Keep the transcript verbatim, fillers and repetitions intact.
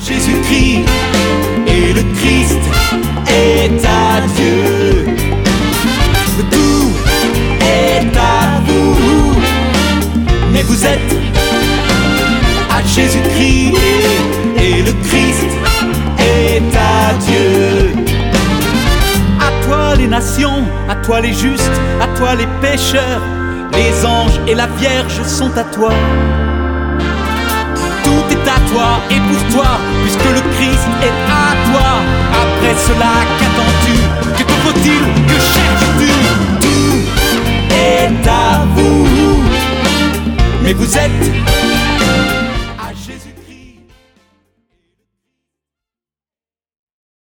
Jésus-Christ, et le Christ est à Dieu. Tout est à vous, mais vous êtes à Jésus-Christ, et, et le Christ est à Dieu. À toi les nations, à toi les justes, à toi les pécheurs, les anges et la Vierge sont à toi. Tout est à toi et pour toi, puisque le Christ est à toi. Après cela, qu'attends-tu? Que te faut-il? Que cherches-tu? Tout est à vous, mais vous êtes